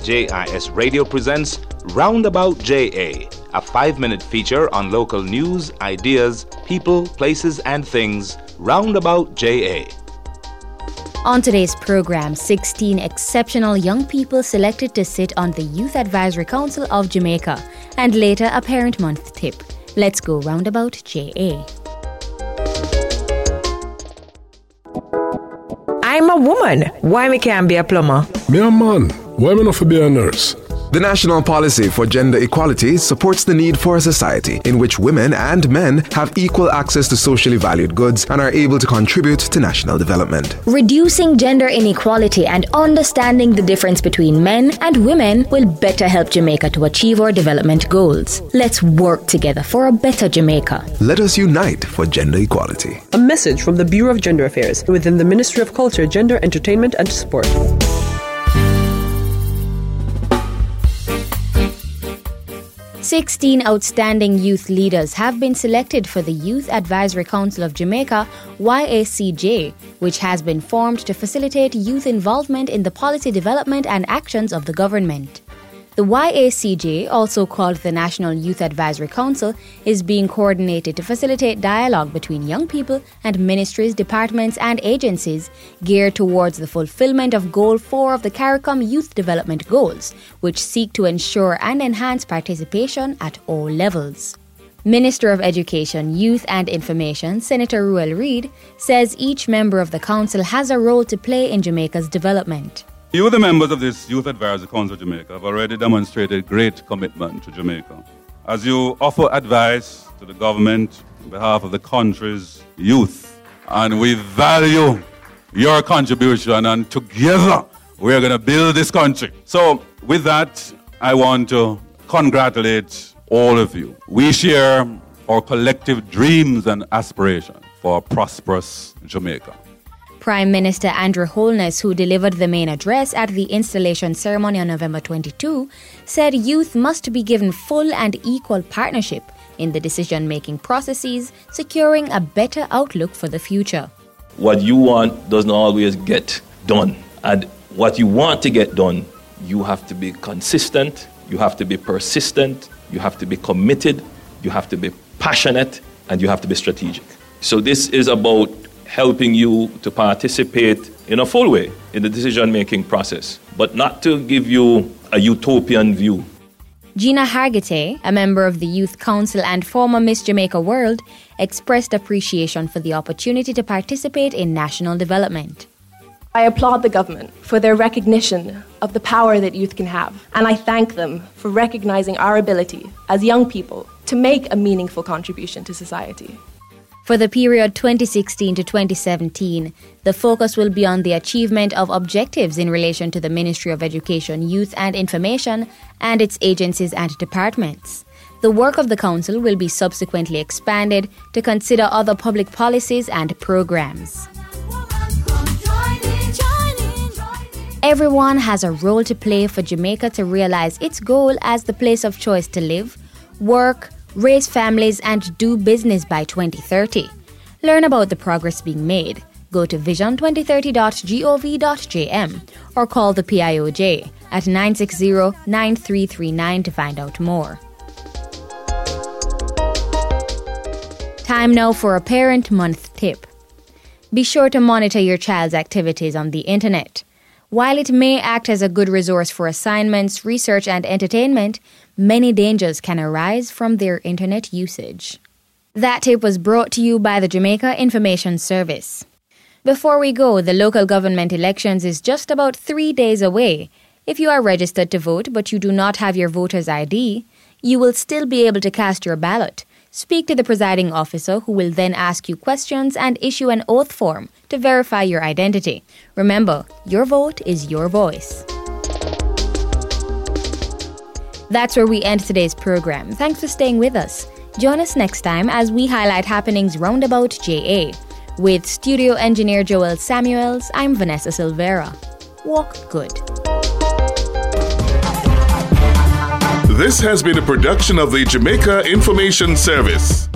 JIS Radio presents Roundabout JA, a 5-minute feature on local news, ideas, people, places, and things. Roundabout JA. On today's program, 16 exceptional young people selected to sit on the Youth Advisory Council of Jamaica, and later a Parent Month tip. Let's go Roundabout JA. I'm a woman. Why me can't be a plumber? Me a man. Why me not for be a nurse? The National Policy for Gender Equality supports the need for a society in which women and men have equal access to socially valued goods and are able to contribute to national development. Reducing gender inequality and understanding the difference between men and women will better help Jamaica to achieve our development goals. Let's work together for a better Jamaica. Let us unite for gender equality. A message from the Bureau of Gender Affairs within the Ministry of Culture, Gender, Entertainment and Sport. 16 outstanding youth leaders have been selected for the Youth Advisory Council of Jamaica, YACJ, which has been formed to facilitate youth involvement in the policy development and actions of the government. The YACJ, also called the National Youth Advisory Council, is being coordinated to facilitate dialogue between young people and ministries, departments and agencies geared towards the fulfillment of Goal 4 of the CARICOM Youth Development Goals, which seek to ensure and enhance participation at all levels. Minister of Education, Youth and Information, Senator Ruel Reid, says each member of the council has a role to play in Jamaica's development. You, the members of this Youth Advisory Council of Jamaica, have already demonstrated great commitment to Jamaica. As you offer advice to the government on behalf of the country's youth, and we value your contribution, and together we're going to build this country. So, with that, I want to congratulate all of you. We share our collective dreams and aspirations for a prosperous Jamaica. Prime Minister Andrew Holness, who delivered the main address at the installation ceremony on November 22, said youth must be given full and equal partnership in the decision-making processes, securing a better outlook for the future. What you want doesn't always get done. And what you want to get done, you have to be consistent, you have to be persistent, you have to be committed, you have to be passionate, and you have to be strategic. So this is about helping you to participate in a full way in the decision-making process, but not to give you a utopian view. Gina Hargitay, a member of the Youth Council and former Miss Jamaica World, expressed appreciation for the opportunity to participate in national development. I applaud the government for their recognition of the power that youth can have, and I thank them for recognizing our ability as young people to make a meaningful contribution to society. For the period 2016 to 2017, the focus will be on the achievement of objectives in relation to the Ministry of Education, Youth and Information and its agencies and departments. The work of the Council will be subsequently expanded to consider other public policies and programs. Everyone has a role to play for Jamaica to realize its goal as the place of choice to live, work, raise families and do business by 2030. Learn about the progress being made. Go to vision2030.gov.jm or call the PIOJ at 960-9339 to find out more. Time now for a Parent Month tip. Be sure to monitor your child's activities on the internet. While it may act as a good resource for assignments, research and entertainment, many dangers can arise from their internet usage. That tip was brought to you by the Jamaica Information Service. Before we go, the local government elections is just about 3 days away. If you are registered to vote but you do not have your voter's ID, you will still be able to cast your ballot. Speak to the presiding officer, who will then ask you questions and issue an oath form to verify your identity. Remember, your vote is your voice. That's where we end today's program. Thanks for staying with us. Join us next time as we highlight happenings roundabout JA. With studio engineer Joel Samuels, I'm Vanessa Silvera. Walk good. This has been a production of the Jamaica Information Service.